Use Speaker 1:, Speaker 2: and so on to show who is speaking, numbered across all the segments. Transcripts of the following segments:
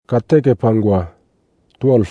Speaker 1: Kateke pangwa 12.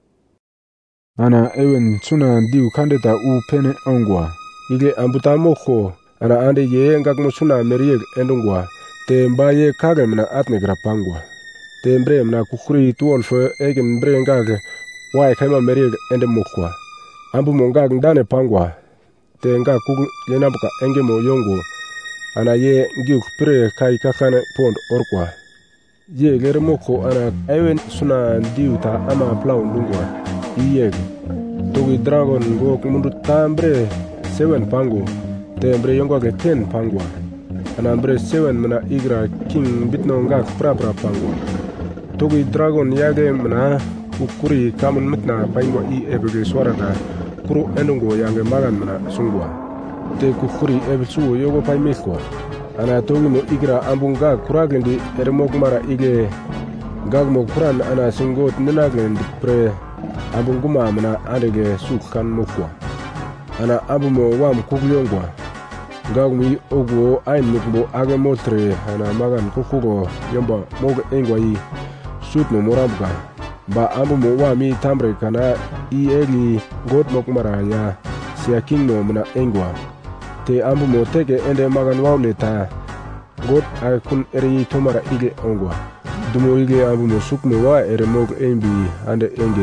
Speaker 1: Ana ewen suna diu kandeta u pene ongwa. Ile ambuta moko ana ande ye ngak suna merieg endungwa. Te mbaye kage mna atnegra pangwa. Te mbre mna kukuri 12 egen mbre ngak wae kaima merieg ende mokwa. Ambu mo ngak ndane pangwa. Te ngak kuk yenambuka enge mo yongo. Ana ye ngiuk pire kai kakane pond orkwa. Ye gere moko ana ewen suna diu ta ama plau ndungwa. Iyeg. Togi dragon go mundu tambre 7 pango. Te mbre yongwa ke 10 pangwa. Ana mbre 7 mna igra king bitno ngak pra pangwa. Togi dragon yage mna kukuri kamun mitna paingwa I ebege swarata. Kuru endungo yange magan mna sungwa. Te kukuri ebelsuo yogo paimekwa. Ana togi mo igra ambunga kuragendi ermok mara ige gagmo kuran ana singot ninagendi pre ambunguma mna andege sukkan mokwa. Ana ambumo wam kukyongwa. Gagmi ogwo ain mukbo age motre ana magan kukugo yomba mog engwa I sutno moramga. Ba ambumo wami tambre kana I egi got mokmara ya siya kingno mna engwa. Te ambumo teke ende magan wawleta got age kun eri tomara ige ongwa. Dumo ige ambumo sukmo wa ere mog embi ande enge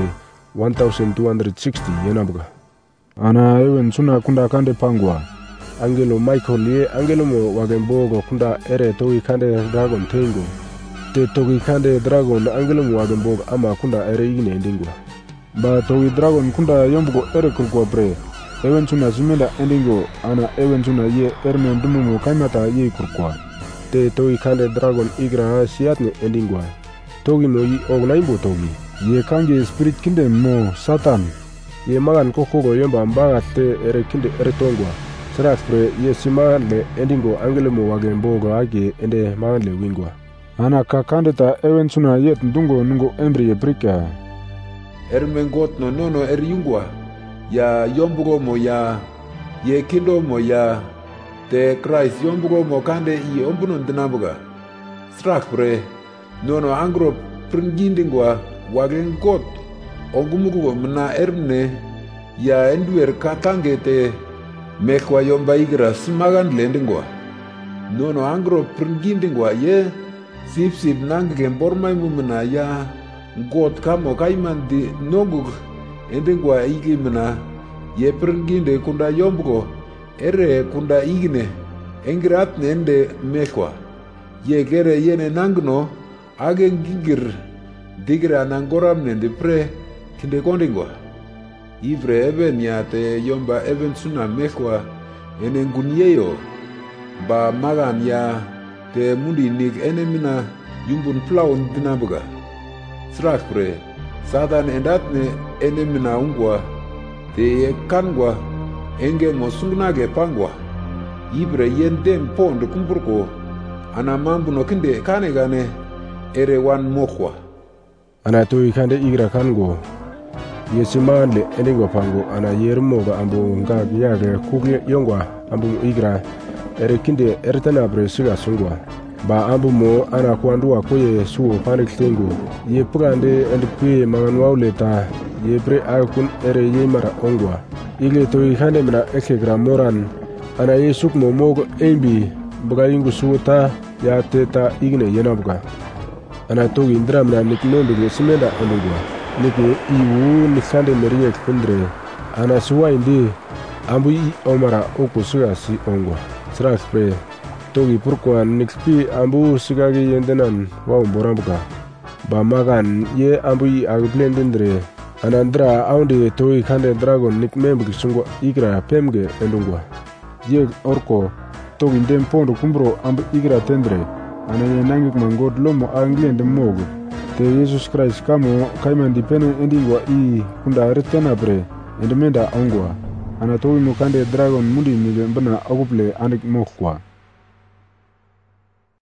Speaker 1: 1260 yenabga. Ana ewen suna kunda kande pangwa. Angelo Michael ye angelo mo wagembogo kunda ere togi kande dragon tengo. Te togi kande dragon angelo mo wagembogo ama kunda ere igine endingwa. Ba togi dragon kunda yombugo ere kulkwa bre. Ewen suna zimenda endingo ana ewen suna ye erme ndumumo kaimata ye kulkwa. Te togi kande dragon igra siatne endingwa. Togi mo I ognaimbo togi. Ye kange spirit kinde mo satan. Ye magan kokogo yomba mbaga te ere kinde ere tongwa. Serat pre ye simagan le endingo angelo mo wagembogo age ende magan le wingwa. Ana kakandeta ewen suna yet ndungo nungo embri ye brika.
Speaker 2: Ermengot no nono yungwa. Ya yombugo mo ya ye kindo mo ya te Christ yombugo mo kande I ombuno ndinambuga. Strak pre nono angro pringindingwa wagen got ogumugo mna ermne ya enduer katange te mekwa yomba igra smagan lendingwa. Nono angro pringindingwa ye sip nange bormai mumna ya got kamo kaiman di nogug endingwa igi mna ye pringinde kunda yombugo ere kunda igne engrat nende mekwa. Ye gere yene nangno age ngigir digra nangoram nende pre kinde kondingwa. Ivre even ya te yomba even suna mekwa ene ngunyeyo ba magan ya te mundi nik ene mina yumbun plaun dinambuga. Strak pre satan endatne ene mina ungwa te ye kangwa enge mosungnage pangwa. Ivre yendem pond kumburko ana mambuno kinde kane gane ere wan mokwa.
Speaker 1: Ana togi kande igra kango. Yesiman le endingwa pango ana yermoga ambu ngak yage kukye yongwa ambu igra ere kinde ertana bre siga sungwa. Ba ambu mo ana kwandua koye suo panik tengo. Ye pugande endi kwe manganwa leta ye bre akun ere ye mara ongwa. Ile togi kande mna ekegra moran ana ye sukmo mogo embi buga yingu suota ya teta igne yenabuga. Ana togi ndra mna niknombege simenda endingwa. Nike iwu nikande meriek pendre. Ana suwa indi ambu I omara oko suga si ongwa. Strak pre togi purkwa nikpi ambu sigagi yendenan wa umborambuka. Ba magan ye ambu I agblendendre. Ana ndra aunde togi kande dragon nikmembege sungwa igra pemge endungwa. Ye orko togi ndem pondo kumbro ambu igra tendre. Ana ye nangik mangot lomo anglende mogo. Te Jesus Christ kamo kaiman dipene endingwa I kunda retena bre endemenda ongwa. Ana togi mo kande dragon mundi mige mbana aguple anik mokwa.